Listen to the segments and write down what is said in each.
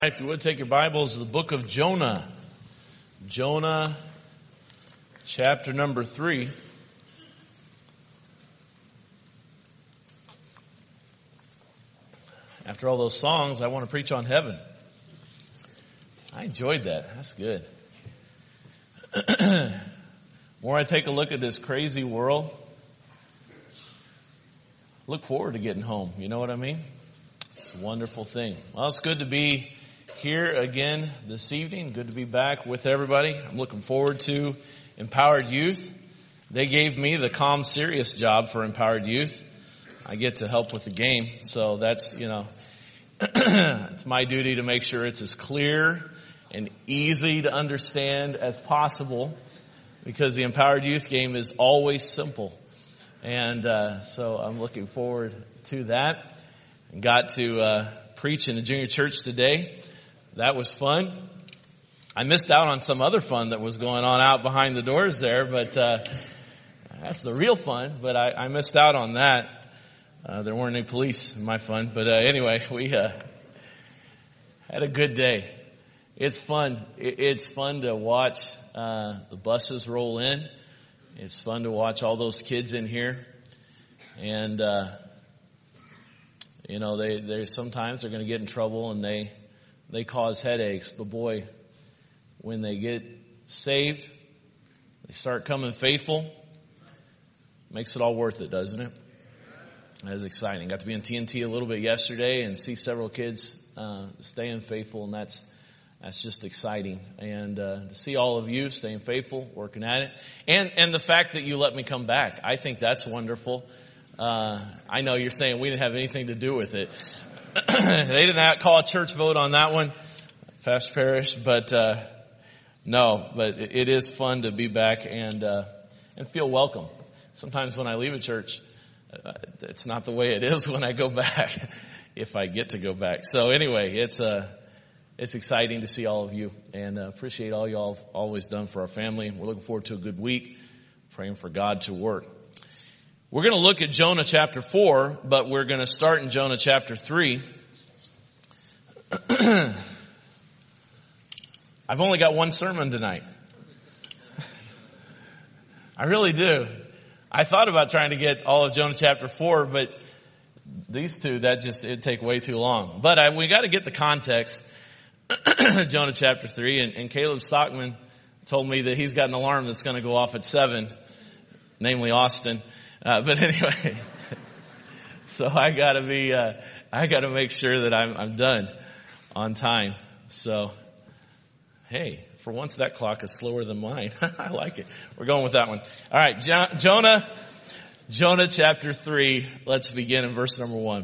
If you would take your Bibles to the book of Jonah. Jonah, chapter number 3. After all those songs, I want to preach on heaven. I enjoyed that. That's good. The more I take a look at this crazy world, look forward to getting home. You know what I mean? It's a wonderful thing. Well, it's good to be here again this evening. Good to be back with everybody. I'm looking forward to Empowered Youth. They gave me the calm, serious job for Empowered Youth. I get to help with the game. So that's, it's my duty to make sure it's as clear and easy to understand as possible, because the Empowered Youth game is always simple. And so I'm looking forward to that. And got to preach in the junior church today. That was fun. I missed out on some other fun that was going on out behind the doors there, but that's the real fun. But I missed out on that. There weren't any police in my fun. But anyway, we had a good day. It's fun. It's fun to watch the buses roll in. It's fun to watch all those kids in here. And, they sometimes they're going to get in trouble and they cause headaches, but boy, when they get saved, they start coming faithful, makes it all worth it, doesn't it? That's exciting. Got to be in TNT a little bit yesterday and see several kids staying faithful, and that's just exciting. And to see all of you staying faithful, working at it, and the fact that you let me come back, I think that's wonderful. I know you're saying we didn't have anything to do with it. They didn't call a church vote on that one, Pastor Parrish, but no. But it is fun to be back and feel welcome. Sometimes when I leave a church, it's not the way it is when I go back, if I get to go back. So anyway, it's exciting to see all of you, and appreciate all y'all have always done for our family. We're looking forward to a good week, praying for God to work. We're going to look at Jonah chapter 4, but we're going to start in Jonah chapter 3. I've only got one sermon tonight. I really do. I thought about trying to get all of Jonah chapter 4, but these two, it'd take way too long. But we got to get the context. Jonah chapter 3, and Caleb Stockman told me that he's got an alarm that's going to go off at 7, namely Austin. But anyway, so I gotta make sure that I'm done on time. So, hey, for once that clock is slower than mine. I like it. We're going with that one. All right, Jonah chapter 3. Let's begin in verse number 1.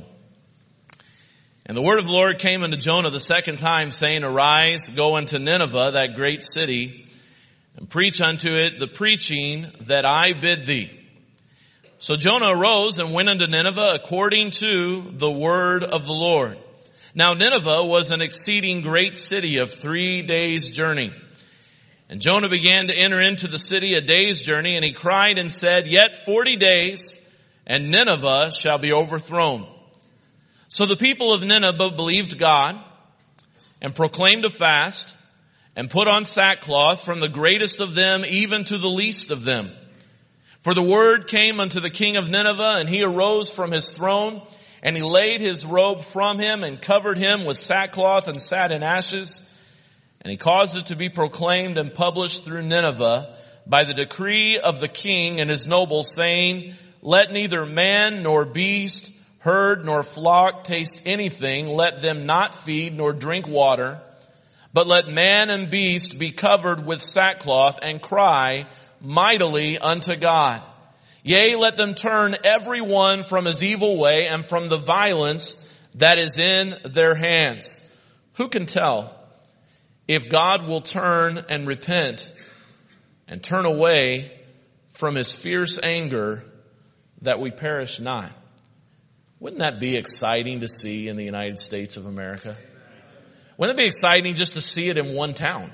And the word of the Lord came unto Jonah the second time, saying, Arise, go unto Nineveh, that great city, and preach unto it the preaching that I bid thee. So Jonah arose and went unto Nineveh according to the word of the Lord. Now Nineveh was an exceeding great city of 3 days' journey. And Jonah began to enter into the city a day's journey, and he cried and said, Yet 40 days, and Nineveh shall be overthrown. So the people of Nineveh believed God, and proclaimed a fast, and put on sackcloth, from the greatest of them even to the least of them. For the word came unto the king of Nineveh, and he arose from his throne, and he laid his robe from him, and covered him with sackcloth, and sat in ashes. And he caused it to be proclaimed and published through Nineveh by the decree of the king and his nobles, saying, Let neither man nor beast, herd nor flock taste anything, let them not feed nor drink water, but let man and beast be covered with sackcloth, and cry mightily unto God. Yea, let them turn every one from his evil way and from the violence that is in their hands. Who can tell if God will turn and repent and turn away from his fierce anger, that we perish not? Wouldn't that be exciting to see in the United States of America? Wouldn't it be exciting just to see it in one town?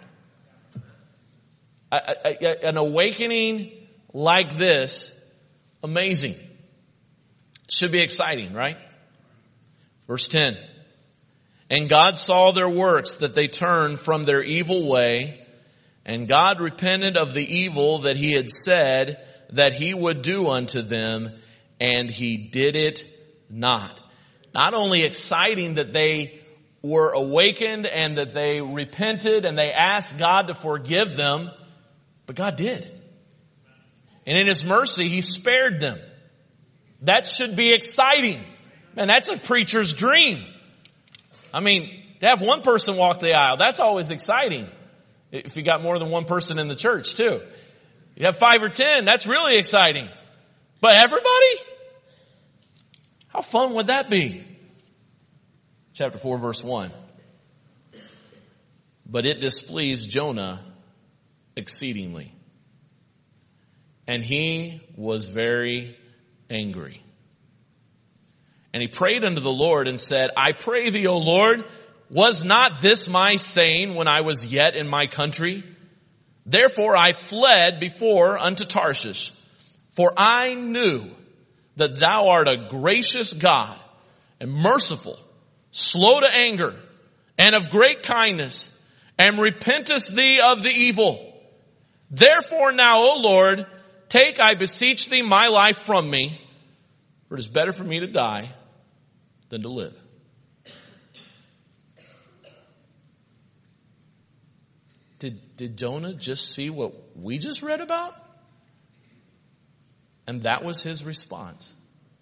An awakening like this, amazing. Should be exciting, right? Verse 10. And God saw their works, that they turned from their evil way. And God repented of the evil that he had said that he would do unto them, and he did it not. Not only exciting that they were awakened and that they repented and they asked God to forgive them, but God did. And in his mercy, he spared them. That should be exciting. Man, that's a preacher's dream. I mean, to have one person walk the aisle, that's always exciting. If you got more than one person in the church too. You have 5 or 10, that's really exciting. But everybody? How fun would that be? Chapter 4, verse 1. But it displeased Jonah exceedingly, and he was very angry. And he prayed unto the Lord and said, I pray thee, O Lord, was not this my saying when I was yet in my country? Therefore I fled before unto Tarshish, for I knew that thou art a gracious God and merciful, slow to anger, and of great kindness, and repentest thee of the evil. Therefore now, O Lord, take, I beseech thee, my life from me, for it is better for me to die than to live. Did Jonah just see what we just read about? And that was his response.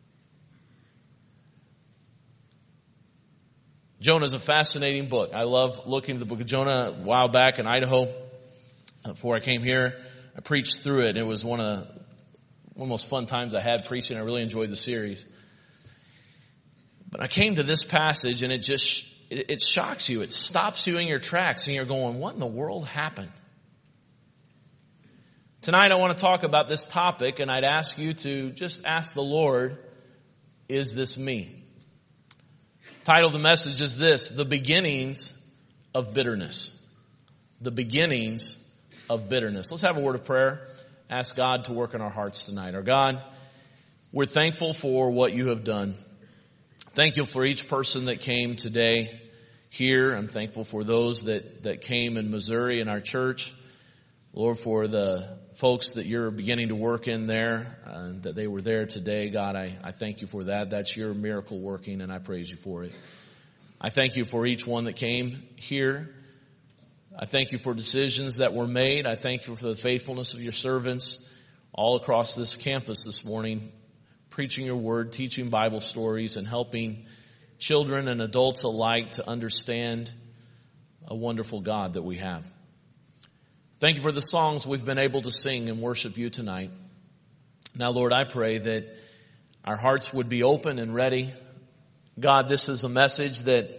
Jonah's a fascinating book. I love looking at the book of Jonah. A while back in Idaho, before I came here, I preached through it. It was one of the most fun times I had preaching. I really enjoyed the series. But I came to this passage and it shocks you. It stops you in your tracks and you're going, what in the world happened? Tonight I want to talk about this topic, and I'd ask you to just ask the Lord, is this me? Title of the message is this: The Beginnings of Bitterness. The Beginnings of Bitterness. Let's have a word of prayer. Ask God to work in our hearts tonight. Our God, we're thankful for what you have done. Thank you for each person that came today here. I'm thankful for those that came in Missouri in our church. Lord, for the folks that you're beginning to work in there, that they were there today. God, I thank you for that. That's your miracle working, and I praise you for it. I thank you for each one that came here. I thank you for decisions that were made. I thank you for the faithfulness of your servants all across this campus this morning, preaching your word, teaching Bible stories, and helping children and adults alike to understand a wonderful God that we have. Thank you for the songs we've been able to sing and worship you tonight. Now, Lord, I pray that our hearts would be open and ready. God, this is a message that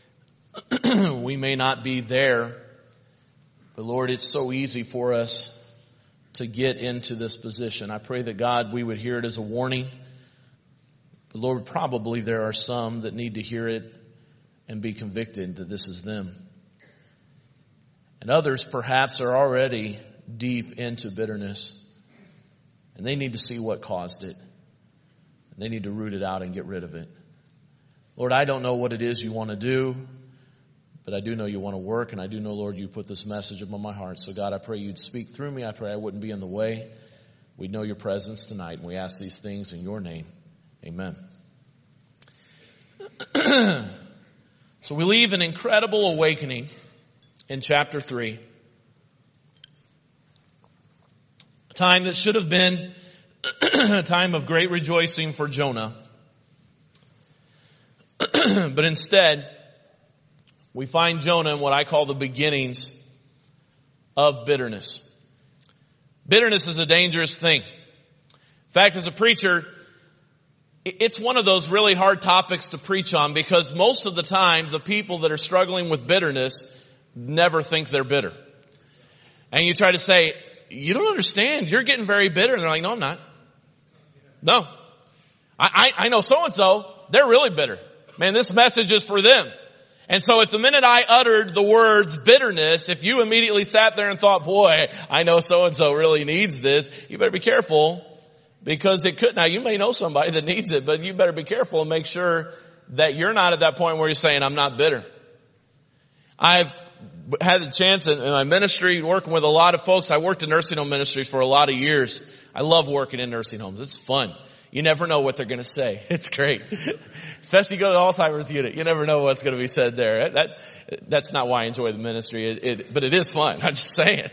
we may not be there, but Lord, it's so easy for us to get into this position. I pray that, God, we would hear it as a warning. But Lord, probably there are some that need to hear it and be convicted that this is them. And others perhaps are already deep into bitterness, and they need to see what caused it. And they need to root it out and get rid of it. Lord, I don't know what it is you want to do, but I do know you want to work, and I do know, Lord, you put this message upon my heart. So God, I pray you'd speak through me. I pray I wouldn't be in the way. We'd know your presence tonight, and we ask these things in your name. Amen. So we leave an incredible awakening in chapter 3. A time that should have been a time of great rejoicing for Jonah. But instead, we find Jonah in what I call the beginnings of bitterness. Bitterness is a dangerous thing. In fact, as a preacher, it's one of those really hard topics to preach on, because most of the time, the people that are struggling with bitterness never think they're bitter. And you try to say, you don't understand, you're getting very bitter. And they're like, no, I'm not. No. I know so-and-so, they're really bitter. Man, this message is for them. And so at the minute I uttered the words bitterness, if you immediately sat there and thought, boy, I know so-and-so really needs this, you better be careful, because it could. Now, you may know somebody that needs it, but you better be careful and make sure that you're not at that point where you're saying, I'm not bitter. I've had the chance in my ministry working with a lot of folks. I worked in nursing home ministries for a lot of years. I love working in nursing homes. It's fun. You never know what they're going to say. It's great. Especially go to the Alzheimer's unit. You never know what's going to be said there. That's not why I enjoy the ministry. But it is fun. I'm just saying.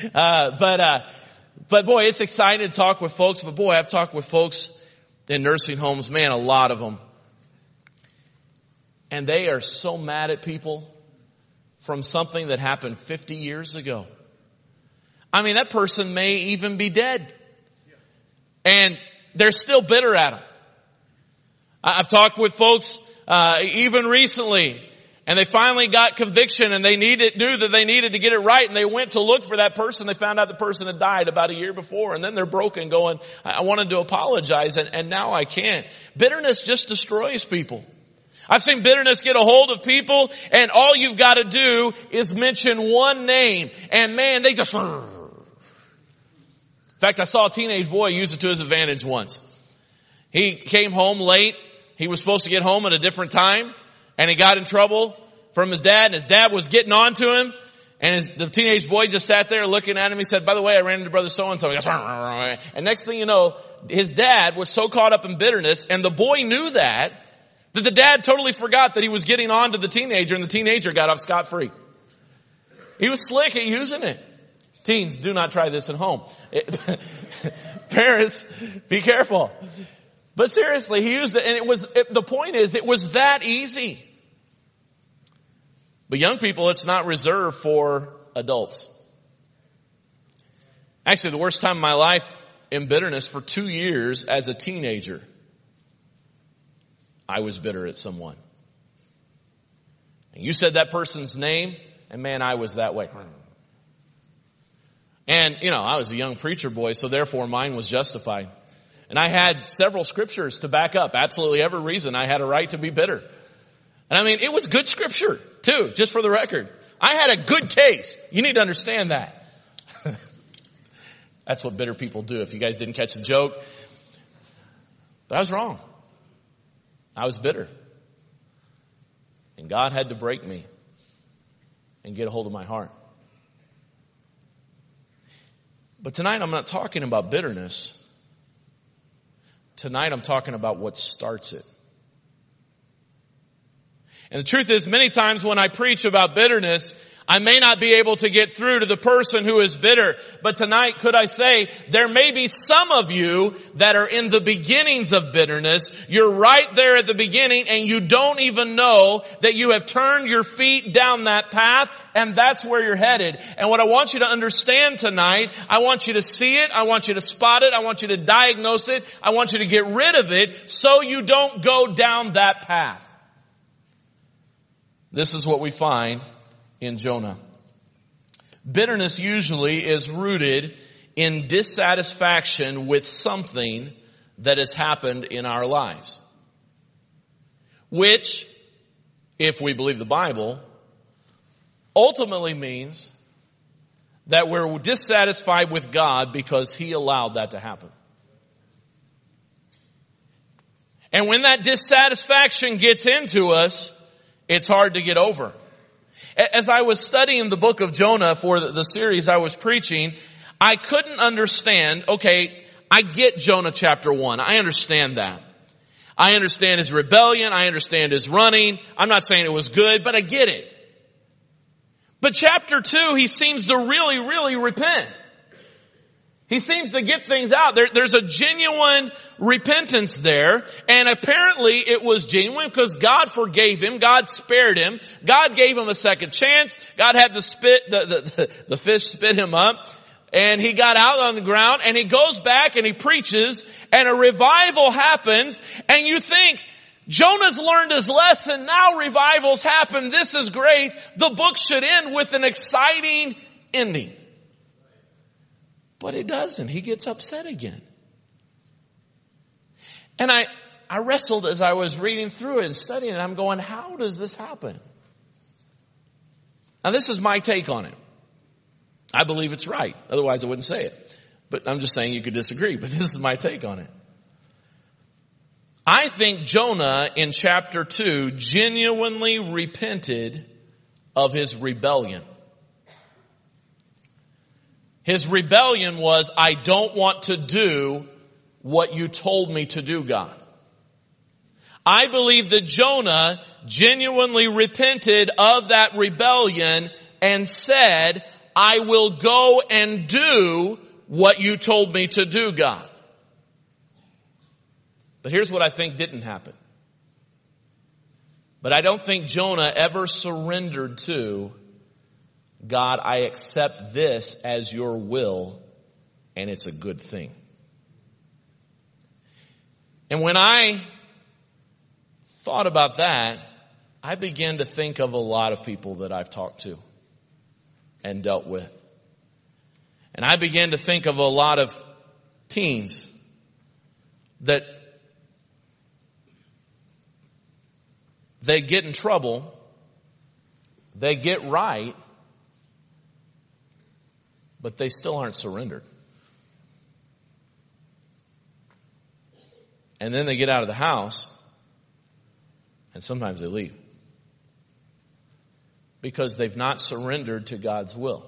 But boy, it's exciting to talk with folks. But boy, I've talked with folks in nursing homes. Man, a lot of them. And they are so mad at people from something that happened 50 years ago. I mean, that person may even be dead. And they're still bitter at them. I've talked with folks even recently, and they finally got conviction, and they knew that they needed to get it right, and they went to look for that person. They found out the person had died about a year before, and then they're broken going, I wanted to apologize, and now I can't. Bitterness just destroys people. I've seen bitterness get a hold of people, and all you've got to do is mention one name, and man, they just... In fact, I saw a teenage boy use it to his advantage once. He came home late. He was supposed to get home at a different time, and he got in trouble from his dad, and his dad was getting on to him, and the teenage boy just sat there looking at him. He said, by the way, I ran into brother so-and-so. He goes, and next thing you know, his dad was so caught up in bitterness, and the boy knew that the dad totally forgot that he was getting on to the teenager, and the teenager got off scot-free. He was slick at using it. Teens, do not try this at home. Parents, be careful. But seriously, he used it, and the point is, it was that easy. But young people, it's not reserved for adults. Actually, the worst time of my life in bitterness for 2 years as a teenager, I was bitter at someone. And you said that person's name, and man, I was that way. And, I was a young preacher boy, so therefore mine was justified. And I had several scriptures to back up absolutely every reason I had a right to be bitter. And I mean, it was good scripture, too, just for the record. I had a good case. You need to understand that. That's what bitter people do, if you guys didn't catch the joke. But I was wrong. I was bitter. And God had to break me and get a hold of my heart. But tonight I'm not talking about bitterness. Tonight I'm talking about what starts it. And the truth is, many times when I preach about bitterness, I may not be able to get through to the person who is bitter. But tonight, could I say, there may be some of you that are in the beginnings of bitterness. You're right there at the beginning, and you don't even know that you have turned your feet down that path, and that's where you're headed. And what I want you to understand tonight, I want you to see it, I want you to spot it, I want you to diagnose it, I want you to get rid of it so you don't go down that path. This is what we find in Jonah. Bitterness usually is rooted in dissatisfaction with something that has happened in our lives. Which, if we believe the Bible, ultimately means that we're dissatisfied with God because He allowed that to happen. And when that dissatisfaction gets into us, it's hard to get over. As I was studying the book of Jonah for the series I was preaching, I couldn't understand, okay, I get Jonah chapter 1. I understand that. I understand his rebellion. I understand his running. I'm not saying it was good, but I get it. But chapter 2, he seems to really, really repent. He seems to get things out. There's a genuine repentance there. And apparently it was genuine because God forgave him. God spared him. God gave him a second chance. God had the fish spit him up. And he got out on the ground and he goes back and he preaches and a revival happens. And you think, Jonah's learned his lesson. Now revivals happen. This is great. The book should end with an exciting ending. But it doesn't. He gets upset again. And I wrestled as I was reading through it and studying it. I'm going, how does this happen? Now this is my take on it. I believe it's right. Otherwise I wouldn't say it. But I'm just saying you could disagree. But this is my take on it. I think Jonah in chapter 2 genuinely repented of his rebellion. His rebellion was, I don't want to do what you told me to do, God. I believe that Jonah genuinely repented of that rebellion and said, I will go and do what you told me to do, God. But here's what I think didn't happen. But I don't think Jonah ever surrendered to, God, I accept this as your will, and it's a good thing. And when I thought about that, I began to think of a lot of people that I've talked to and dealt with. And I began to think of a lot of teens that they get in trouble, they get right, but they still aren't surrendered. And then they get out of the house, and sometimes they leave. Because they've not surrendered to God's will.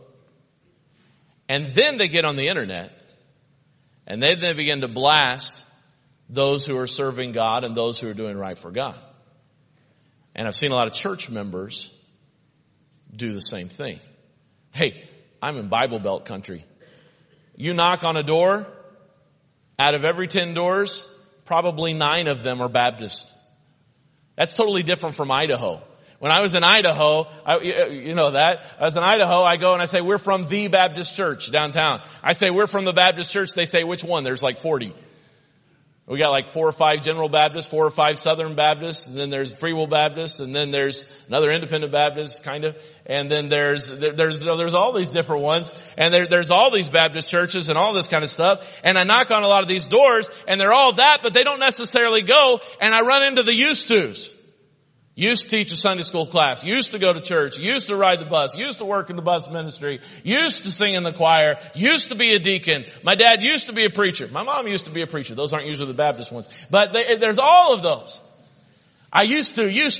And then they get on the internet, and they begin to blast those who are serving God and those who are doing right for God. And I've seen a lot of church members do the same thing. Hey, I'm in Bible Belt country. You knock on a door, out of every 10 doors, probably 9 of them are Baptist. That's totally different from Idaho. When I was in Idaho, I was in Idaho, I go and I say, we're from the Baptist church downtown. I say, we're from the Baptist church. They say, which one? There's like 40. We got like 4 or 5 General Baptists, 4 or 5 Southern Baptists, and then there's Free Will Baptists, and then there's another Independent Baptist, kind of, and then there's all these different ones, and there's all these Baptist churches and all this kind of stuff, and I knock on a lot of these doors, and they're all that, but they don't necessarily go, and I run into the used tos. Used to teach a Sunday school class, used to go to church, used to ride the bus, used to work in the bus ministry, used to sing in the choir, used to be a deacon. My dad used to be a preacher. My mom used to be a preacher. Those aren't usually the Baptist ones. But there's all of those. I used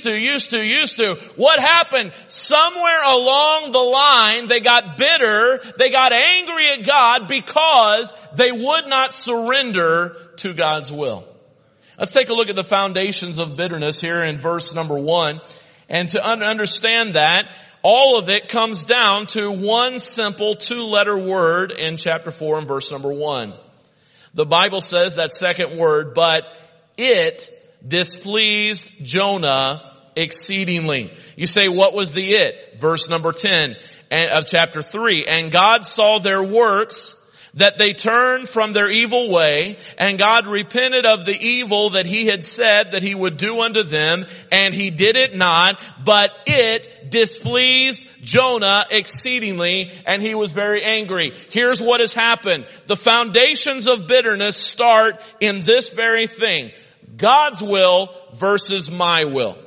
to. What happened? Somewhere along the line, they got bitter, they got angry at God because they would not surrender to God's will. Let's take a look at the foundations of bitterness here in verse number 1. And to understand that, all of it comes down to one simple 2-letter word in chapter 4 and verse number 1. The Bible says that second word, but it displeased Jonah exceedingly. You say, what was the it? Verse number 10 of chapter 3. And God saw their works, that they turned from their evil way, and God repented of the evil that he had said that he would do unto them, and he did it not, but it displeased Jonah exceedingly, and he was very angry. Here's what has happened. The foundations of bitterness start in this very thing. God's will versus my will.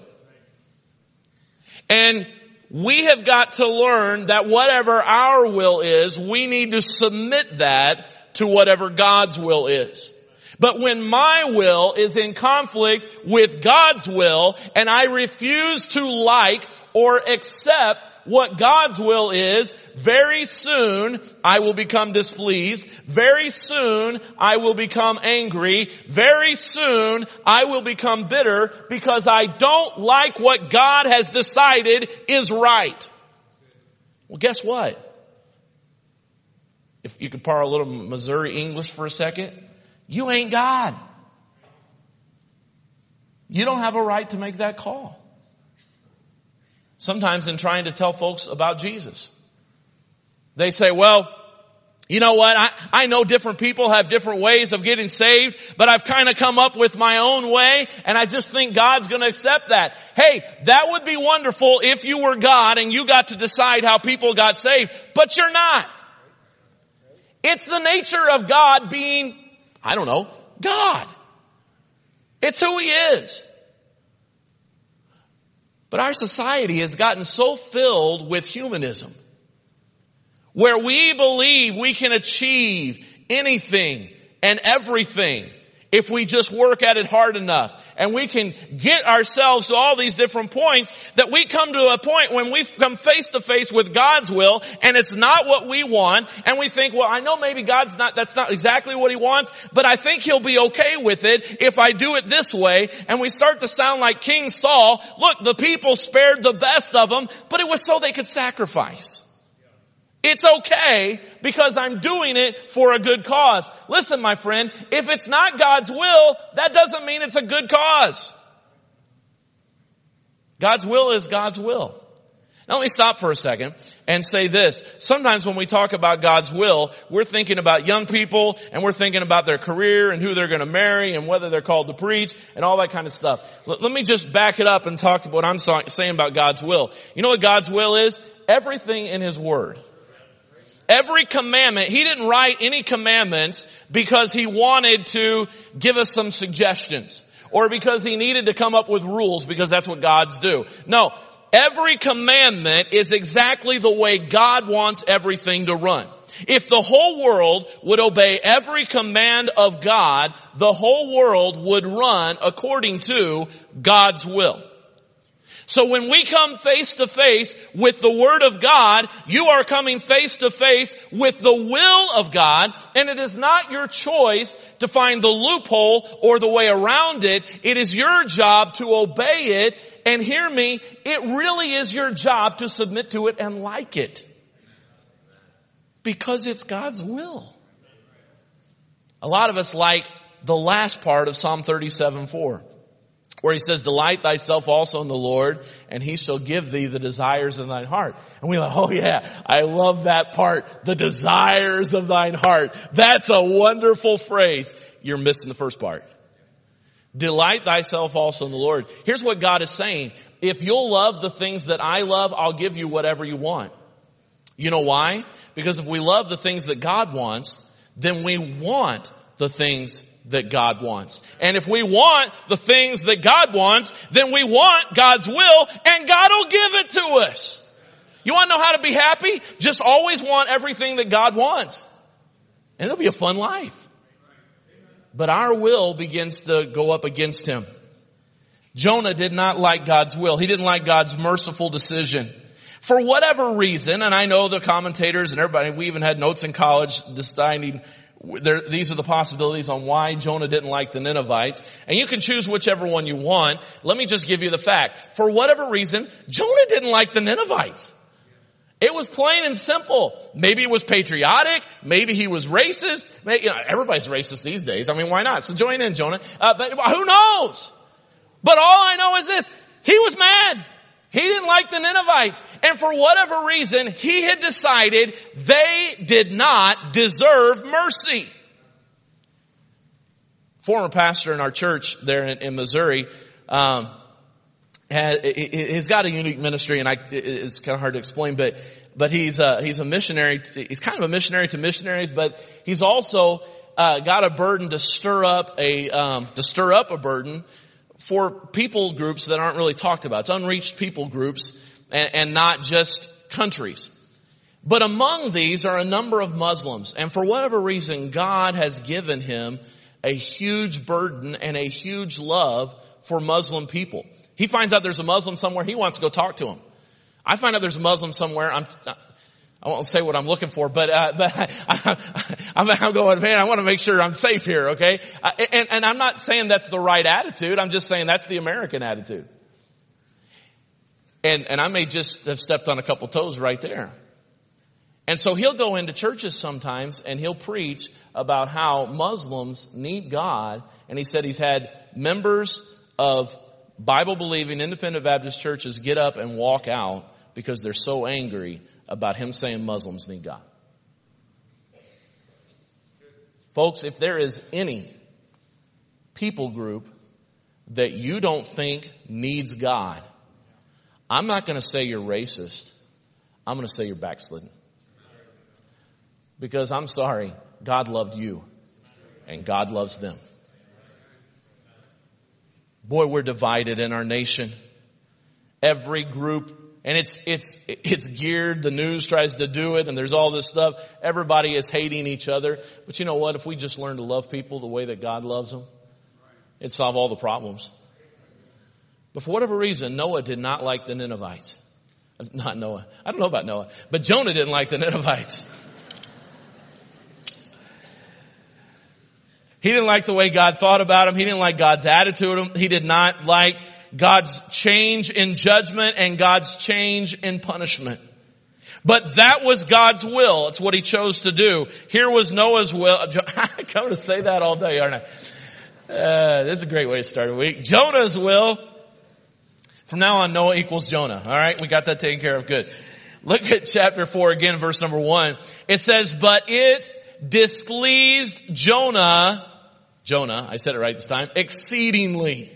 And we have got to learn that whatever our will is, we need to submit that to whatever God's will is. But when my will is in conflict with God's will, and I refuse to like or accept what God's will is, very soon I will become displeased. Very soon I will become angry. Very soon I will become bitter because I don't like what God has decided is right. Well, guess what? If you could borrow a little Missouri English for a second, you ain't God. You don't have a right to make that call. Sometimes in trying to tell folks about Jesus, they say, well, you know what? I know different people have different ways of getting saved, but I've kind of come up with my own way, and I just think God's going to accept that. Hey, that would be wonderful if you were God and you got to decide how people got saved, but you're not. It's the nature of God being, God. It's who He is. But our society has gotten so filled with humanism, where we believe we can achieve anything and everything if we just work at it hard enough. and we can get ourselves to all these different points that we come to a point when we come face to face with God's will and it's not what we want, and we think, well, I know maybe that's not exactly what He wants, but I think He'll be okay with it if I do it this way. And we start to sound like King Saul. Look, the people spared the best of them, but it was so they could sacrifice. It's okay because I'm doing it for a good cause. Listen, my friend, if it's not God's will, that doesn't mean it's a good cause. God's will is God's will. Now let me stop for a second and say this. Sometimes when we talk about God's will, we're thinking about young people and we're thinking about their career and who they're going to marry and whether they're called to preach and all that kind of stuff. Let me just back it up and talk to what I'm saying about God's will. You know what God's will is? Everything in His Word. Every commandment. He didn't write any commandments because He wanted to give us some suggestions or because He needed to come up with rules, because that's what gods do. No. Every commandment is exactly the way God wants everything to run. If the whole world would obey every command of God, the whole world would run according to God's will. So when we come face to face with the Word of God, you are coming face to face with the will of God, and it is not your choice to find the loophole or the way around it. It is your job to obey it. And hear me, it really is your job to submit to it and like it. Because it's God's will. A lot of us like the last part of Psalm 37:4, where He says, delight thyself also in the Lord, and He shall give thee the desires of thine heart. And we're like, oh yeah, I love that part. The desires of thine heart. That's a wonderful phrase. You're missing the first part. Delight thyself also in the Lord. Here's what God is saying. If you'll love the things that I love, I'll give you whatever you want. You know why? Because if we love the things that God wants, then we want the things that God wants. And if we want the things that God wants, then we want God's will, and God will give it to us. You want to know how to be happy? Just always want everything that God wants. And it'll be a fun life. But our will begins to go up against Him. Jonah did not like God's will. He didn't like God's merciful decision. For whatever reason, and I know the commentators and everybody, we even had notes in college deciding these are the possibilities on why Jonah didn't like the Ninevites. And you can choose whichever one you want. Let me just give you the fact. For whatever reason, Jonah didn't like the Ninevites. It was plain and simple. Maybe it was patriotic. Maybe he was racist. Maybe, everybody's racist these days. I mean, why not? So join in, Jonah. But who knows? But all I know is this. He was mad. He didn't like the Ninevites. And for whatever reason, he had decided they did not deserve mercy. Former pastor in our church there in Missouri, he's got a unique ministry, and it's kind of hard to explain, but he's a missionary. He's kind of a missionary to missionaries, but he's also got a burden to stir up a burden for people groups that aren't really talked about. It's unreached people groups and not just countries. But among these are a number of Muslims, and for whatever reason, God has given him a huge burden and a huge love for Muslim people. He finds out there's a Muslim somewhere, he wants to go talk to him. I find out there's a Muslim somewhere, I won't say what I'm looking for, but I'm going, man, I want to make sure I'm safe here, okay? And I'm not saying that's the right attitude, I'm just saying that's the American attitude. And I may just have stepped on a couple toes right there. And so he'll go into churches sometimes and he'll preach about how Muslims need God. And he said he's had members of Bible-believing independent Baptist churches get up and walk out because they're so angry about him saying Muslims need God. Folks, if there is any people group that you don't think needs God, I'm not going to say you're racist. I'm going to say you're backslidden. Because I'm sorry, God loved you and God loves them. Boy, we're divided in our nation. Every group, and it's geared, the news tries to do it, and there's all this stuff. Everybody is hating each other. But you know what? If we just learn to love people the way that God loves them, it'd solve all the problems. But for whatever reason, Noah did not like the Ninevites. Not Noah. I don't know about Noah. But Jonah didn't like the Ninevites. He didn't like the way God thought about him. He didn't like God's attitude. He did not like God's change in judgment and God's change in punishment. But that was God's will. It's what he chose to do. Here was Noah's will. I'm going to say that all day, aren't I? This is a great way to start a week. Jonah's will. From now on, Noah equals Jonah. All right, we got that taken care of. Good. Look at chapter 4 again, verse number 1. It says, but it displeased Jonah, I said it right this time, exceedingly.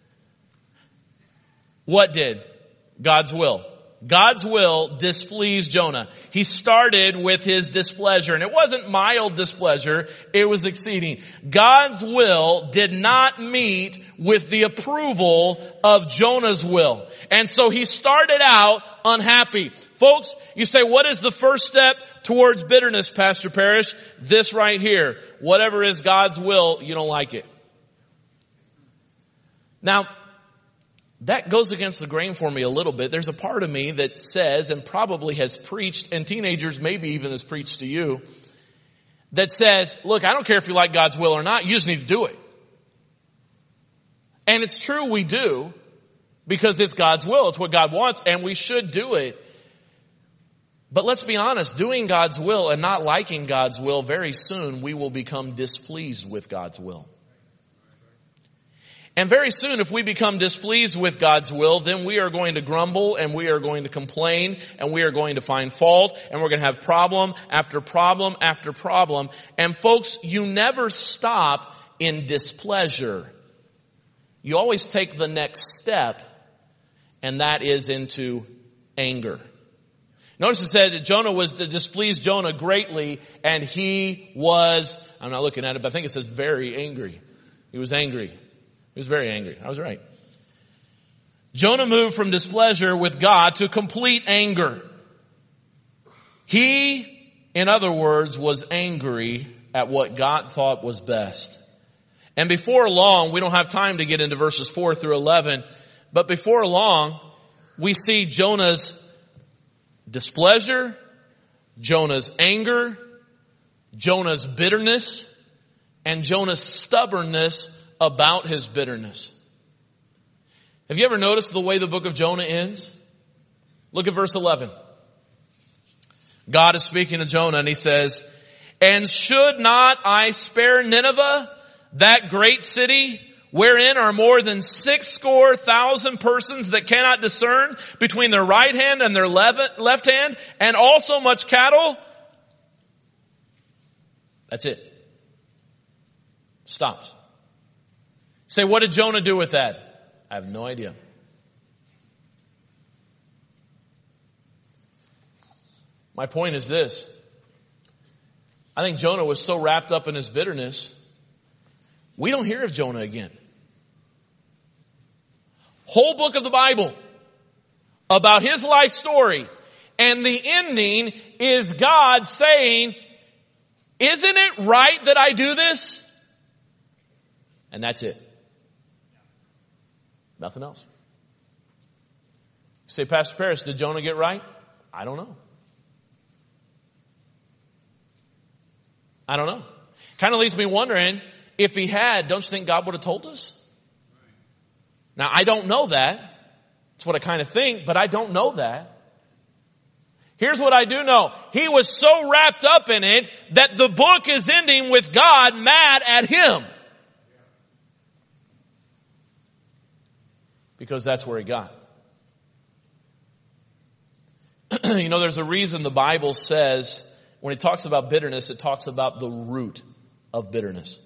What did? God's will. God's will displeased Jonah. He started with his displeasure, and it wasn't mild displeasure, it was exceeding. God's will did not meet with the approval of Jonah's will. And so he started out unhappy. Folks, you say, what is the first step towards bitterness, Pastor Parrish? This right here. Whatever is God's will, you don't like it. Now, that goes against the grain for me a little bit. There's a part of me that says, and probably has preached, and teenagers maybe even has preached to you, that says, look, I don't care if you like God's will or not, you just need to do it. And it's true, we do, because it's God's will. It's what God wants, and we should do it. But let's be honest, doing God's will and not liking God's will, very soon we will become displeased with God's will. And very soon, if we become displeased with God's will, then we are going to grumble and we are going to complain and we are going to find fault and we're going to have problem after problem after problem. And folks, you never stop in displeasure. You always take the next step, and that is into anger. Notice it said that Jonah was to displease Jonah greatly, and he was, I'm not looking at it, but I think it says very angry. He was angry. He was very angry. I was right. Jonah moved from displeasure with God to complete anger. He, in other words, was angry at what God thought was best. And before long, we don't have time to get into verses 4 through 11, but before long, we see Jonah's displeasure, Jonah's anger, Jonah's bitterness, and Jonah's stubbornness about his bitterness. Have you ever noticed the way the book of Jonah ends? Look at verse 11. God is speaking to Jonah and he says, and should not I spare Nineveh, that great city, wherein are more than 60,000 persons that cannot discern between their right hand and their left hand, and also much cattle? That's it. Stops. Say, what did Jonah do with that? I have no idea. My point is this. I think Jonah was so wrapped up in his bitterness, we don't hear of Jonah again. Whole book of the Bible about his life story. And the ending is God saying, isn't it right that I do this? And that's it. Nothing else. You say, Pastor Parrish, did Jonah get right? I don't know. I don't know. Kind of leaves me wondering, if he had, don't you think God would have told us? Now, I don't know that. That's what I kind of think, but I don't know that. Here's what I do know. He was so wrapped up in it that the book is ending with God mad at him. Because that's where he got. You know, there's a reason the Bible says, when it talks about bitterness, it talks about the root of bitterness.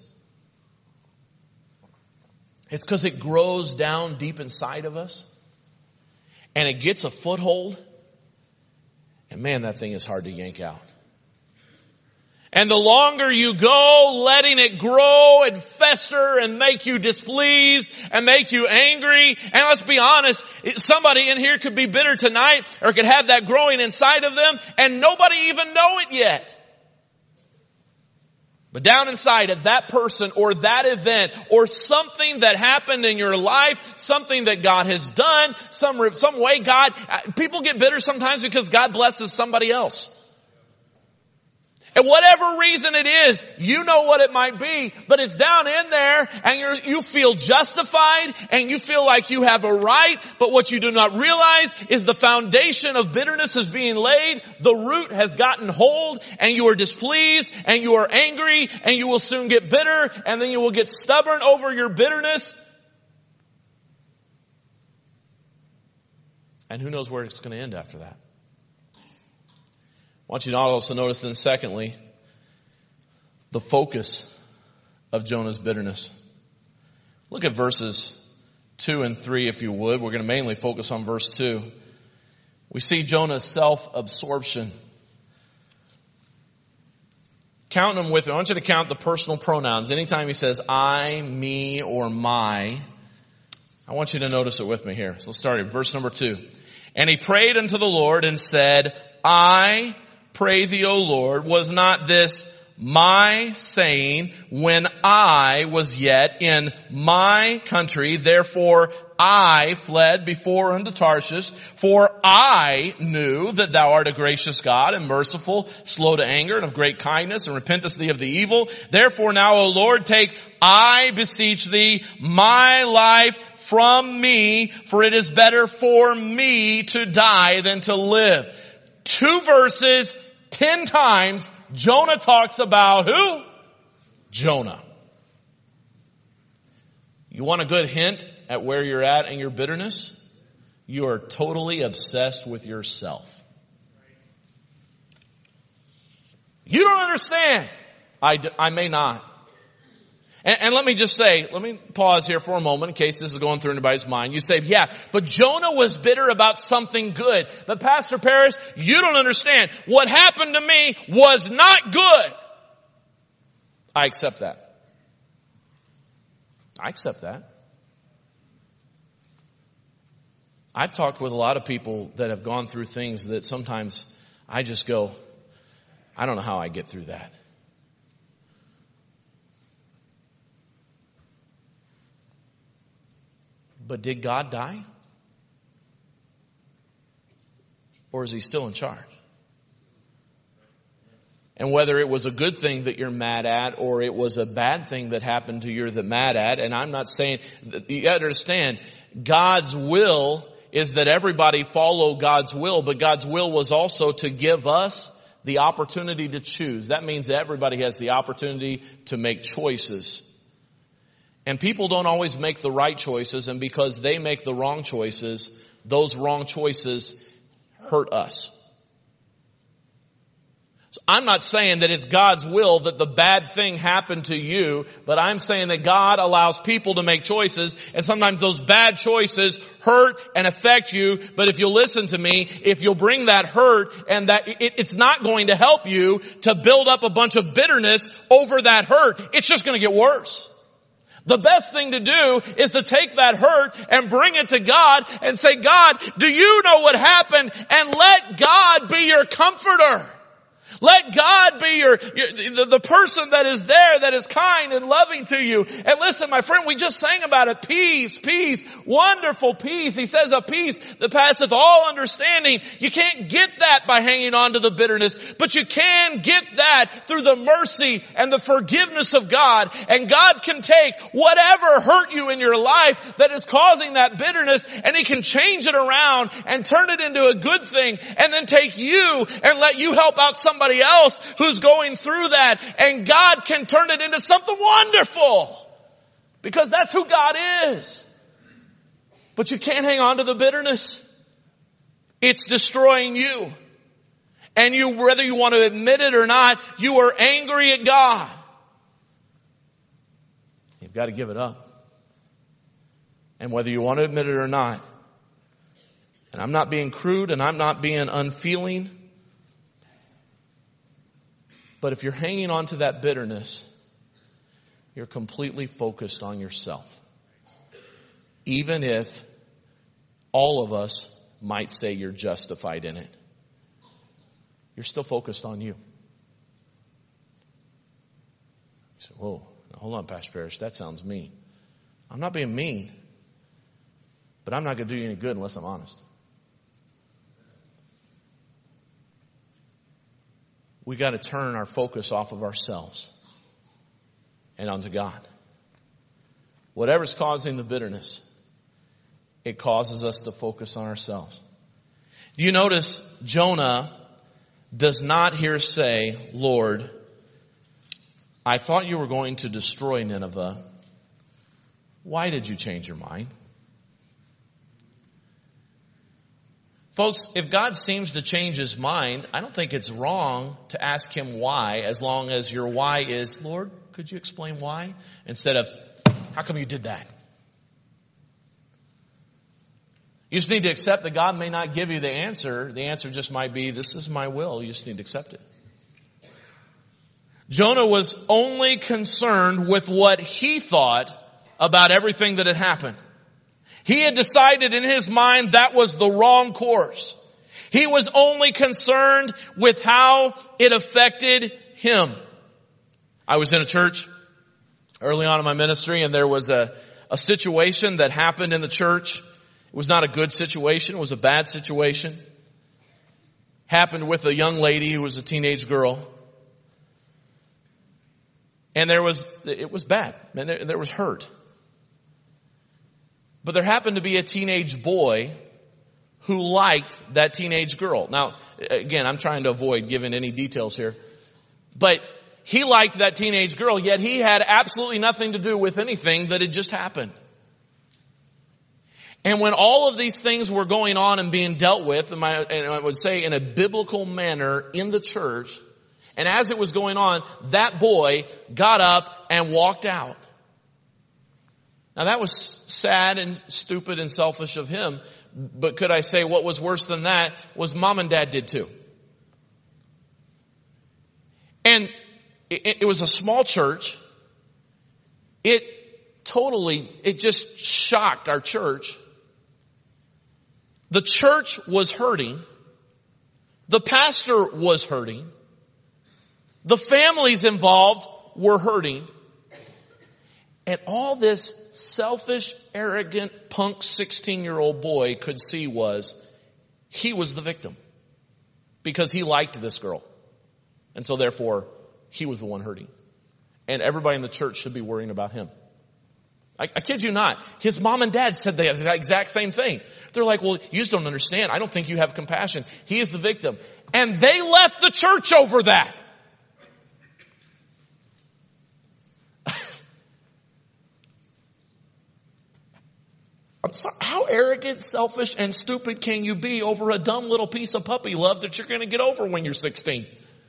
It's because it grows down deep inside of us. And it gets a foothold. And man, that thing is hard to yank out. And the longer you go letting it grow and fester and make you displeased and make you angry. And let's be honest, somebody in here could be bitter tonight or could have that growing inside of them and nobody even know it yet. But down inside of that person or that event or something that happened in your life, something that God has done, some way people get bitter sometimes because God blesses somebody else. And whatever reason it is, you know what it might be, but it's down in there and you feel justified and you feel like you have a right, but what you do not realize is the foundation of bitterness is being laid, the root has gotten hold, and you are displeased and you are angry and you will soon get bitter and then you will get stubborn over your bitterness. And who knows where it's going to end after that. I want you to also notice then secondly, the focus of Jonah's bitterness. Look at verses 2 and 3 if you would. We're going to mainly focus on verse 2. We see Jonah's self-absorption. Count them with me. I want you to count the personal pronouns. Anytime he says I, me, or my, I want you to notice it with me here. So let's start at verse number 2. And he prayed unto the Lord and said, I pray thee, O Lord, was not this my saying when I was yet in my country? Therefore I fled before unto Tarshish, for I knew that thou art a gracious God and merciful, slow to anger and of great kindness, and repentest thee of the evil. Therefore now, O Lord, take, I beseech thee, my life from me, for it is better for me to die than to live. 2 verses, 10 times, Jonah talks about who? Jonah. You want a good hint at where you're at in your bitterness? You are totally obsessed with yourself. You don't understand. I may not. And let me just say, let me pause here for a moment in case this is going through anybody's mind. You say, yeah, but Jonah was bitter about something good. But Pastor Parrish, you don't understand. What happened to me was not good. I accept that. I accept that. I've talked with a lot of people that have gone through things that sometimes I just go, I don't know how I get through that. But did God die? Or is he still in charge? And whether it was a good thing that you're mad at or it was a bad thing that happened to you that mad at, and I'm not saying, you got to understand, God's will is that everybody follow God's will, but God's will was also to give us the opportunity to choose. That means everybody has the opportunity to make choices. And people don't always make the right choices, and because they make the wrong choices, those wrong choices hurt us. So I'm not saying that it's God's will that the bad thing happened to you, but I'm saying that God allows people to make choices, and sometimes those bad choices hurt and affect you. But if you'll listen to me, if you'll bring that hurt and that it's not going to help you to build up a bunch of bitterness over that hurt. It's just going to get worse. The best thing to do is to take that hurt and bring it to God and say, God, do you know what happened? And let God be your comforter. Let God be the person that is there, that is kind and loving to you. And listen, my friend, we just sang about it. Peace, peace, wonderful peace. He says a peace that passeth all understanding. You can't get that by hanging on to the bitterness, but you can get that through the mercy and the forgiveness of God. And God can take whatever hurt you in your life that is causing that bitterness, and he can change it around and turn it into a good thing, and then take you and let you help out somebody else who's going through that, and God can turn it into something wonderful, because that's who God is. But you can't hang on to the bitterness. It's destroying you. And you, whether you want to admit it or not, you are angry at God. You've got to give it up. And whether you want to admit it or not, and I'm not being crude and I'm not being unfeeling, but if you're hanging on to that bitterness, you're completely focused on yourself. Even if all of us might say you're justified in it, you're still focused on you. said, whoa, hold on, Pastor Parrish, that sounds mean. I'm not being mean, but I'm not going to do you any good unless I'm honest. We got to turn our focus off of ourselves and onto God. Whatever's causing the bitterness, it causes us to focus on ourselves. Do you notice Jonah does not here say, Lord, I thought you were going to destroy Nineveh. Why did you change your mind? Folks, if God seems to change his mind, I don't think it's wrong to ask him why, as long as your why is, Lord, could you explain why? Instead of, how come you did that? You just need to accept that God may not give you the answer. The answer just might be, this is my will. You just need to accept it. Jonah was only concerned with what he thought about everything that had happened. He had decided in his mind that was the wrong course. He was only concerned with how it affected him. I was in a church early on in my ministry, and there was a situation that happened in the church. It was not a good situation. It was a bad situation. Happened with a young lady who was a teenage girl. And it was bad. And there was hurt. But there happened to be a teenage boy who liked that teenage girl. Now, again, I'm trying to avoid giving any details here. But he liked that teenage girl, yet he had absolutely nothing to do with anything that had just happened. And when all of these things were going on and being dealt with, and I would say in a biblical manner in the church, and as it was going on, that boy got up and walked out. Now that was sad and stupid and selfish of him, but could I say what was worse than that was mom and dad did too. And it was a small church. It just shocked our church. The church was hurting. The pastor was hurting. The families involved were hurting. And all this selfish, arrogant, punk 16-year-old boy could see was he was the victim because he liked this girl. And so therefore, he was the one hurting. And everybody in the church should be worrying about him. I kid you not. His mom and dad said the exact same thing. They're like, well, you just don't understand. I don't think you have compassion. He is the victim. And they left the church over that. I'm sorry, how arrogant, selfish, and stupid can you be over a dumb little piece of puppy love that you're going to get over when you're 16?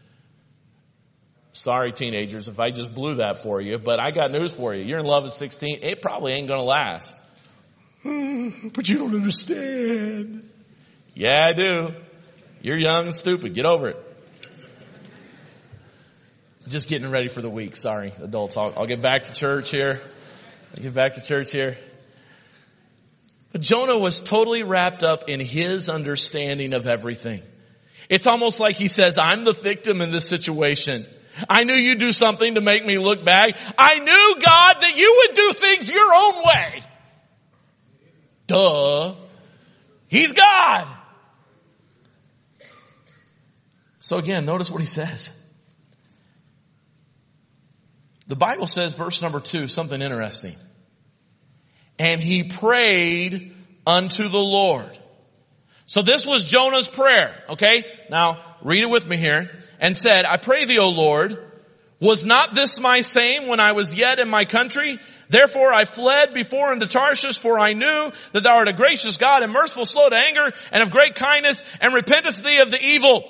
Sorry, teenagers, if I just blew that for you, but I got news for you. You're in love at 16. It probably ain't going to last. But you don't understand. Yeah, I do. You're young and stupid. Get over it. Just getting ready for the week. Sorry, adults. I'll get back to church here. But Jonah was totally wrapped up in his understanding of everything. It's almost like he says, I'm the victim in this situation. I knew you'd do something to make me look bad. I knew, God, that you would do things your own way. Duh. He's God. So again, notice what he says. The Bible says, verse number 2, something interesting. And he prayed unto the Lord. So this was Jonah's prayer, okay? Now, read it with me here. And said, I pray thee, O Lord, was not this my same when I was yet in my country? Therefore I fled before unto Tarshish, for I knew that thou art a gracious God and merciful, slow to anger, and of great kindness, and repentest thee of the evil.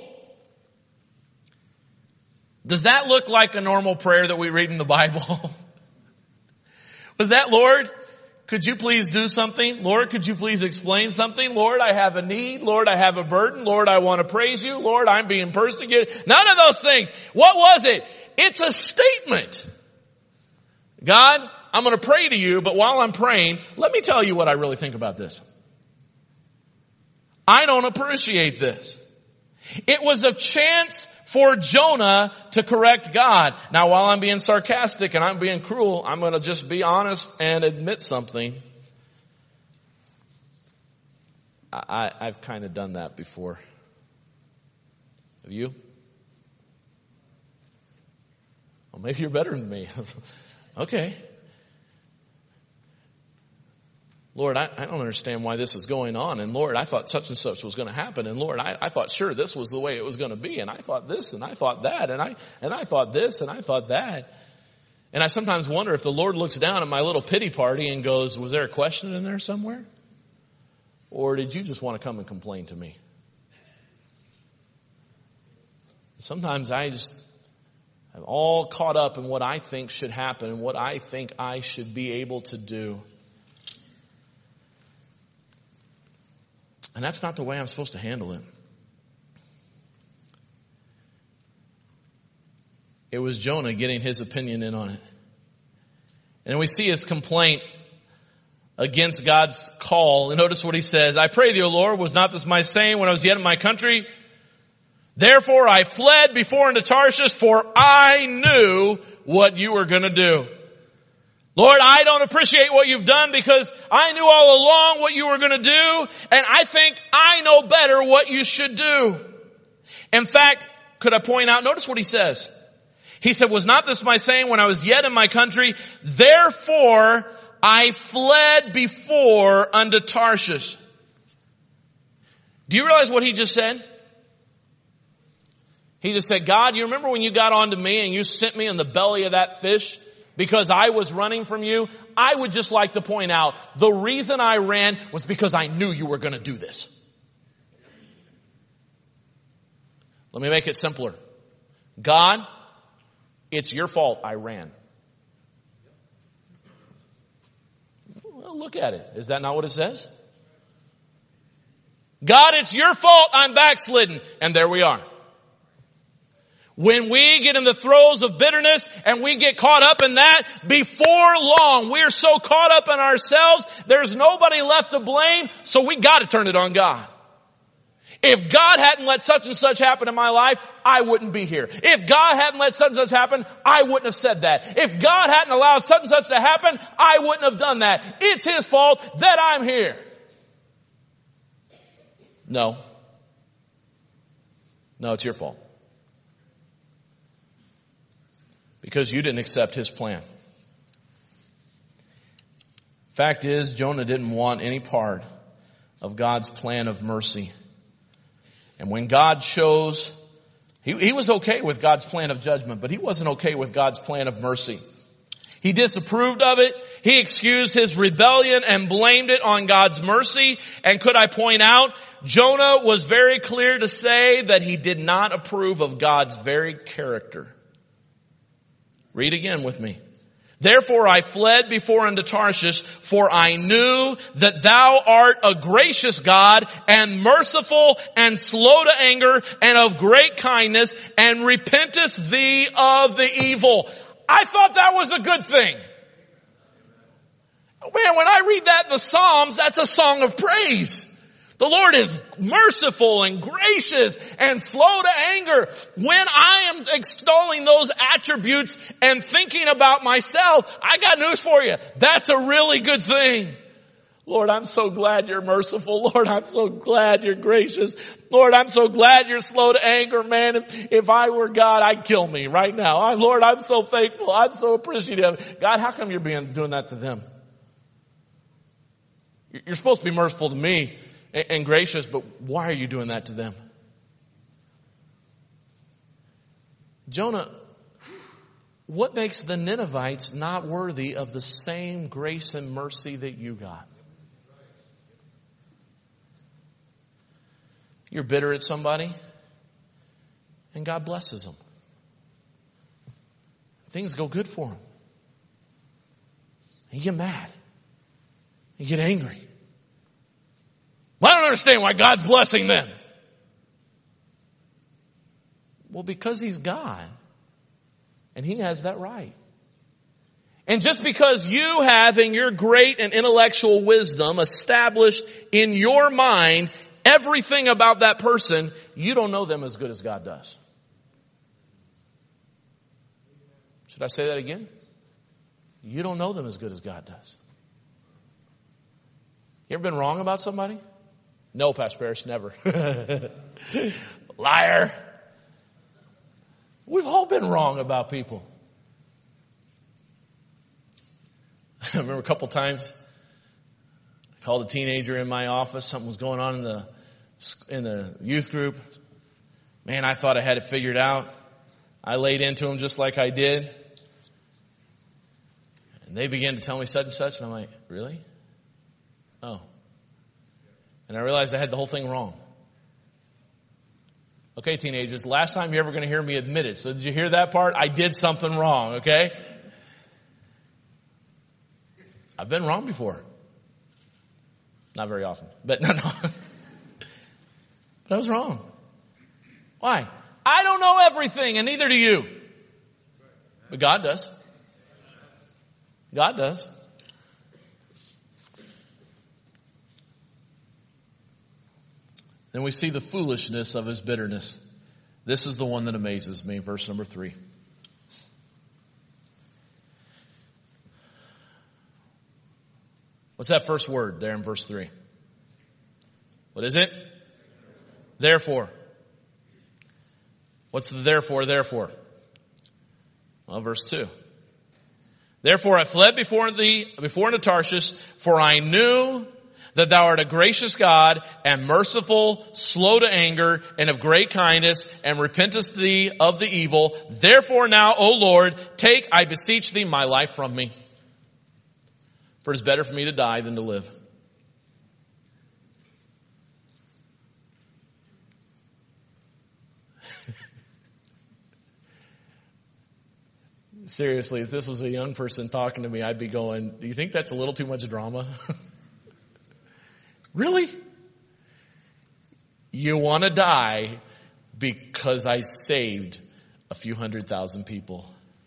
Does that look like a normal prayer that we read in the Bible? Was that, Lord, could you please do something? Lord, could you please explain something? Lord, I have a need. Lord, I have a burden. Lord, I want to praise you. Lord, I'm being persecuted. None of those things. What was it? It's a statement. God, I'm going to pray to you, but while I'm praying, let me tell you what I really think about this. I don't appreciate this. It was a chance for Jonah to correct God. Now, while I'm being sarcastic and I'm being cruel, I'm going to just be honest and admit something. I've kind of done that before. Have you? Well, maybe you're better than me. Okay. Lord, I don't understand why this is going on. And Lord, I thought such and such was going to happen. And Lord, I thought sure this was the way it was going to be. And I thought this and I thought that. And I thought this and I thought that. And I sometimes wonder if the Lord looks down at my little pity party and goes, was there a question in there somewhere? Or did you just want to come and complain to me? Sometimes I'm all caught up in what I think should happen and what I think I should be able to do. And that's not the way I'm supposed to handle it. It was Jonah getting his opinion in on it. And we see his complaint against God's call. And notice what he says. I pray thee, O Lord, was not this my saying when I was yet in my country? Therefore I fled before unto Tarshish, for I knew what you were going to do. Lord, I don't appreciate what you've done because I knew all along what you were going to do, and I think I know better what you should do. In fact, could I point out, notice what he says. He said, was not this my saying when I was yet in my country? Therefore I fled before unto Tarshish. Do you realize what he just said? He just said, God, you remember when you got onto me and you sent me in the belly of that fish? Because I was running from you, I would just like to point out, the reason I ran was because I knew you were going to do this. Let me make it simpler. God, it's your fault I ran. Well, look at it. Is that not what it says? God, it's your fault I'm backslidden. And there we are. When we get in the throes of bitterness and we get caught up in that, before long, we're so caught up in ourselves, there's nobody left to blame, so we got to turn it on God. If God hadn't let such and such happen in my life, I wouldn't be here. If God hadn't let such and such happen, I wouldn't have said that. If God hadn't allowed such and such to happen, I wouldn't have done that. It's His fault that I'm here. No. No, it's your fault. Because you didn't accept His plan. Fact is, Jonah didn't want any part of God's plan of mercy. And when God chose, he was okay with God's plan of judgment, but he wasn't okay with God's plan of mercy. He disapproved of it. He excused his rebellion and blamed it on God's mercy. And could I point out, Jonah was very clear to say that he did not approve of God's very character. Read again with me. Therefore I fled before unto Tarshish, for I knew that thou art a gracious God and merciful and slow to anger and of great kindness and repentest thee of the evil. I thought that was a good thing. Man, when I read that in the Psalms, that's a song of praise. The Lord is merciful and gracious and slow to anger. When I am extolling those attributes and thinking about myself, I got news for you. That's a really good thing. Lord, I'm so glad you're merciful. Lord, I'm so glad you're gracious. Lord, I'm so glad you're slow to anger, man. If I were God, I'd kill me right now. Lord, I'm so thankful. I'm so appreciative. God, how come you're doing that to them? You're supposed to be merciful to me and gracious, but why are you doing that to them? Jonah, what makes the Ninevites not worthy of the same grace and mercy that you got? You're bitter at somebody, and God blesses them. Things go good for them. You get mad. You get angry. Well, I don't understand why God's blessing them. Well, because He's God. And He has that right. And just because you have in your great and intellectual wisdom established in your mind everything about that person, you don't know them as good as God does. Should I say that again? You don't know them as good as God does. You ever been wrong about somebody? No, Pastor Parrish, never. Liar. We've all been wrong about people. I remember a couple times I called a teenager in my office. Something was going on in the youth group. Man, I thought I had it figured out. I laid into him just like I did. And they began to tell me such and such. And I'm like, really? Oh. And I realized I had the whole thing wrong. Okay, teenagers, last time you're ever going to hear me admit it. So did you hear that part? I did something wrong, okay? I've been wrong before. Not very often, but no. But I was wrong. Why? I don't know everything, and neither do you. But God does. God does. Then we see the foolishness of his bitterness. This is the one that amazes me. Verse number 3. What's that first word there in verse 3? What is it? Therefore. What's the therefore? Well, verse 2. Therefore I fled before into Tarshish, for I knew that thou art a gracious God and merciful, slow to anger, and of great kindness, and repentest thee of the evil. Therefore now, O Lord, take, I beseech thee, my life from me. For it is better for me to die than to live. Seriously, if this was a young person talking to me, I'd be going, do you think that's a little too much drama? Really? You want to die because I saved a few 100,000 people?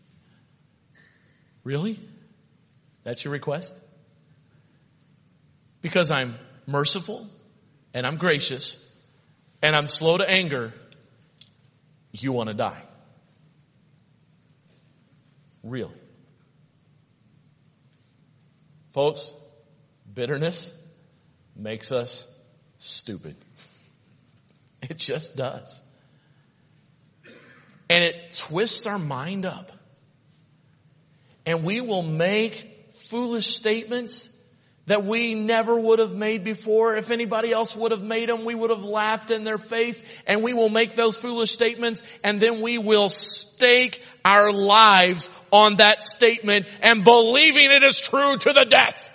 Really? That's your request? Because I'm merciful and I'm gracious and I'm slow to anger, you want to die? Really? Folks, bitterness makes us stupid. It just does. And it twists our mind up. And we will make foolish statements that we never would have made before. If anybody else would have made them, we would have laughed in their face. And we will make those foolish statements, and then we will stake our lives on that statement and believing it is true to the death.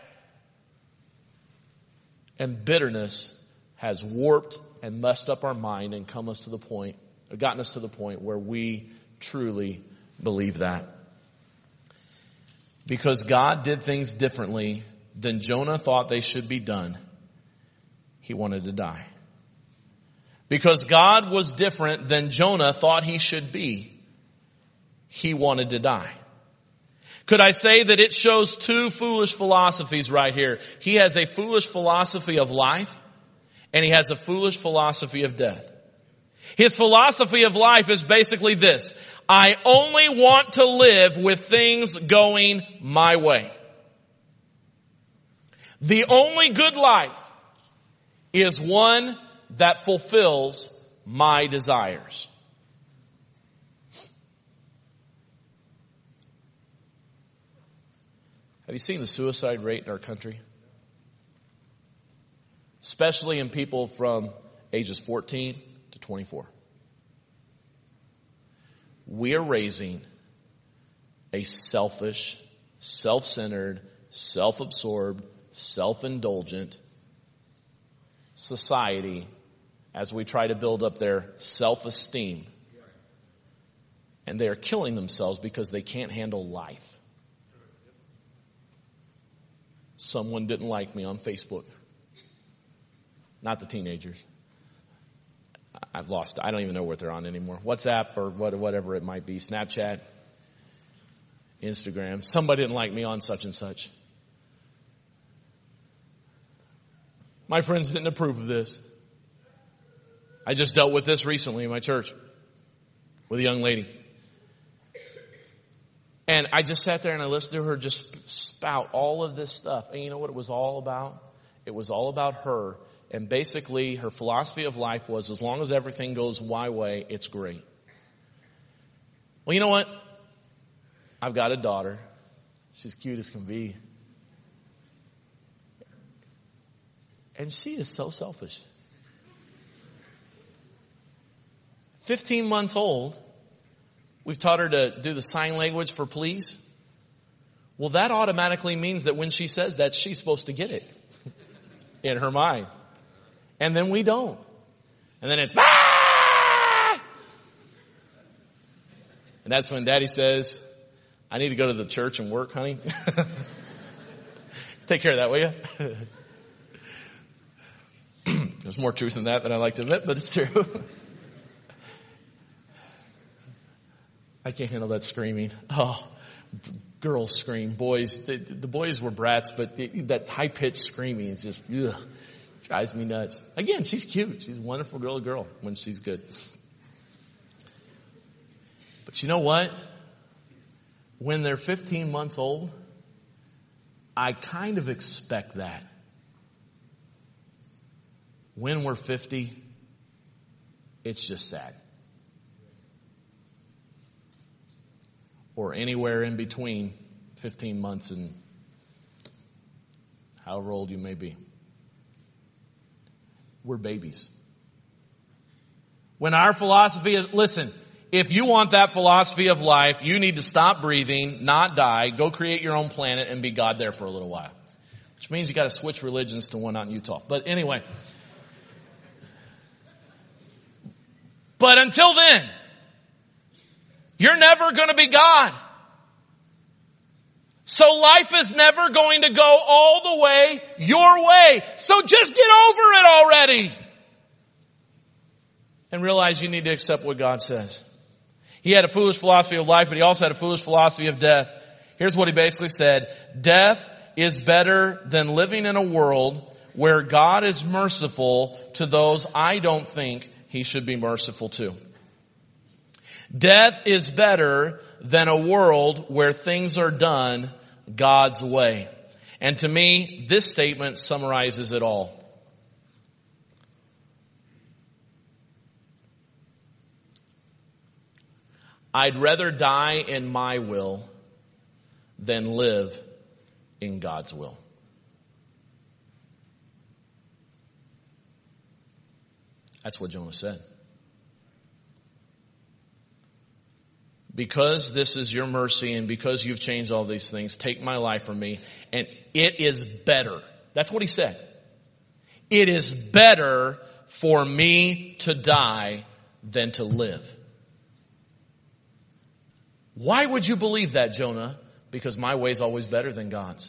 And bitterness has warped and messed up our mind and gotten us to the point where we truly believe that. Because God did things differently than Jonah thought they should be done, he wanted to die. Because God was different than Jonah thought he should be, he wanted to die. Could I say that it shows two foolish philosophies right here? He has a foolish philosophy of life, and he has a foolish philosophy of death. His philosophy of life is basically this: I only want to live with things going my way. The only good life is one that fulfills my desires. Have you seen the suicide rate in our country? Especially in people from ages 14 to 24. We are raising a selfish, self-centered, self-absorbed, self-indulgent society as we try to build up their self-esteem. And they are killing themselves because they can't handle life. Someone didn't like me on Facebook. Not the teenagers. I've lost it. I don't even know what they're on anymore. WhatsApp or whatever it might be. Snapchat. Instagram. Somebody didn't like me on such and such. My friends didn't approve of this. I just dealt with this recently in my church with a young lady. And I just sat there and I listened to her just spout all of this stuff. And you know what it was all about? It was all about her. And basically her philosophy of life was, as long as everything goes my way, it's great. Well, you know what? I've got a daughter. She's cute as can be. And she is so selfish. 15 months old. We've taught her to do the sign language for please. Well, that automatically means that when she says that, she's supposed to get it in her mind. And then we don't. And then it's, ah! And that's when Daddy says, I need to go to the church and work, honey. Take care of that, will you? There's more truth in that than I like to admit, but it's true. I can't handle that screaming. Oh, girls scream. Boys, the boys were brats, but that high-pitched screaming is just, ugh, drives me nuts. Again, she's cute. She's a wonderful girl when she's good. But you know what? When they're 15 months old, I kind of expect that. When we're 50, it's just sad. Or anywhere in between 15 months and however old you may be. We're babies. When our philosophy is, listen, if you want that philosophy of life, you need to stop breathing, not die, go create your own planet and be God there for a little while. Which means you got to switch religions to one out in Utah. But anyway. But until then, you're never going to be God. So life is never going to go all the way your way. So just get over it already. And realize you need to accept what God says. He had a foolish philosophy of life, but he also had a foolish philosophy of death. Here's what he basically said. Death is better than living in a world where God is merciful to those I don't think he should be merciful to. Death is better than a world where things are done God's way. And to me, this statement summarizes it all. I'd rather die in my will than live in God's will. That's what Jonah said. Because this is your mercy and because you've changed all these things, take my life from me. And it is better. That's what he said. It is better for me to die than to live. Why would you believe that, Jonah? Because my way is always better than God's.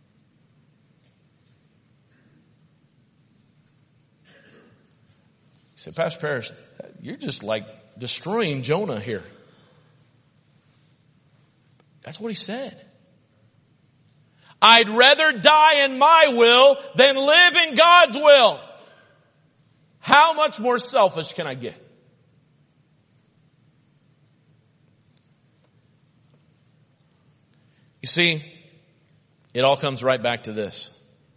You say, Pastor Parrish, you're just like destroying Jonah here. That's what he said. I'd rather die in my will than live in God's will. How much more selfish can I get? You see, it all comes right back to this.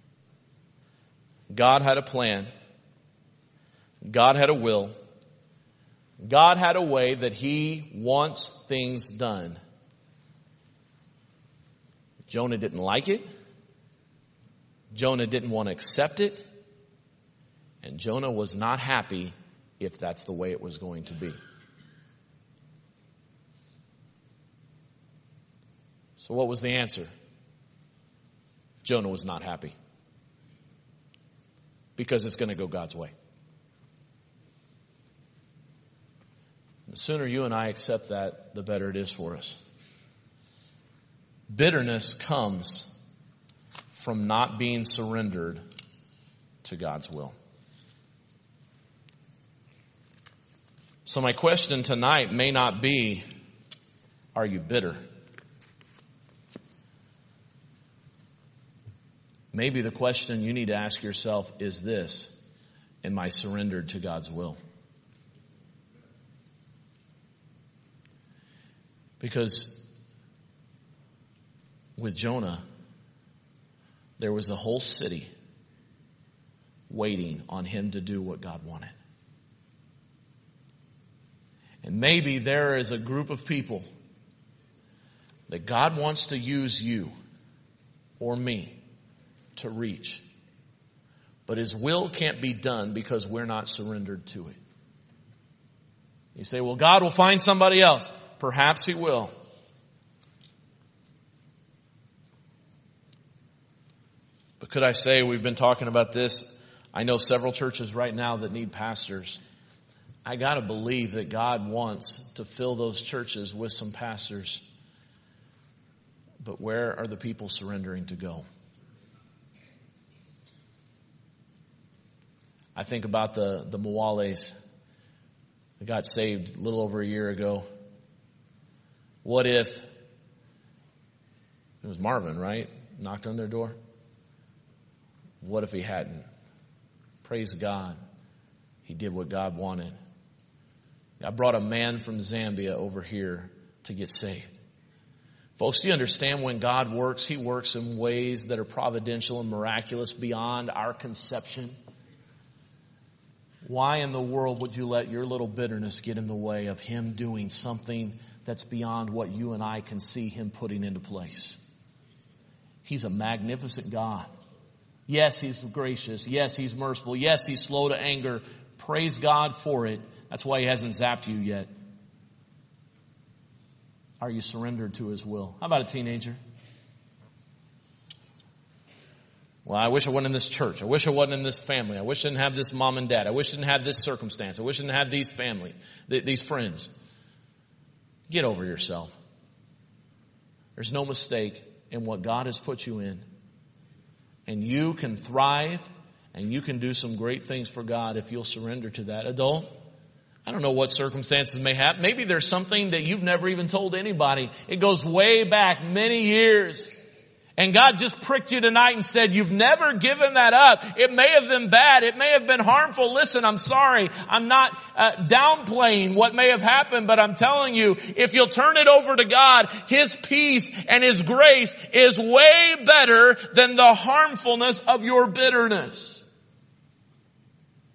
God had a plan. God had a will. God had a way that he wants things done. Jonah didn't like it. Jonah didn't want to accept it. And Jonah was not happy if that's the way it was going to be. So what was the answer? Jonah was not happy. Because it's going to go God's way. The sooner you and I accept that, the better it is for us. Bitterness comes from not being surrendered to God's will. So my question tonight may not be, are you bitter? Maybe the question you need to ask yourself is this: am I surrendered to God's will? Because with Jonah, there was a whole city waiting on him to do what God wanted. And maybe there is a group of people that God wants to use you or me to reach. But His will can't be done because we're not surrendered to it. You say, well, God will find somebody else. Perhaps He will. But could I say, we've been talking about this. I know several churches right now that need pastors. I got to believe that God wants to fill those churches with some pastors. But where are the people surrendering to go? I think about the Moales that got saved a little over a year ago. What if, it was Marvin, right? Knocked on their door. What if he hadn't? Praise God. He did what God wanted. God brought a man from Zambia over here to get saved. Folks, do you understand when God works, He works in ways that are providential and miraculous beyond our conception? Why in the world would you let your little bitterness get in the way of Him doing something that's beyond what you and I can see Him putting into place? He's a magnificent God. Yes, He's gracious. Yes, He's merciful. Yes, He's slow to anger. Praise God for it. That's why He hasn't zapped you yet. Are you surrendered to His will? How about a teenager? Well, I wish I wasn't in this church. I wish I wasn't in this family. I wish I didn't have this mom and dad. I wish I didn't have this circumstance. I wish I didn't have these these friends. Get over yourself. There's no mistake in what God has put you in. And you can thrive and you can do some great things for God if you'll surrender to that. Adult, I don't know what circumstances may happen. Maybe there's something that you've never even told anybody. It goes way back many years. And God just pricked you tonight and said, you've never given that up. It may have been bad. It may have been harmful. Listen, I'm sorry. I'm not downplaying what may have happened, but I'm telling you, if you'll turn it over to God, His peace and His grace is way better than the harmfulness of your bitterness.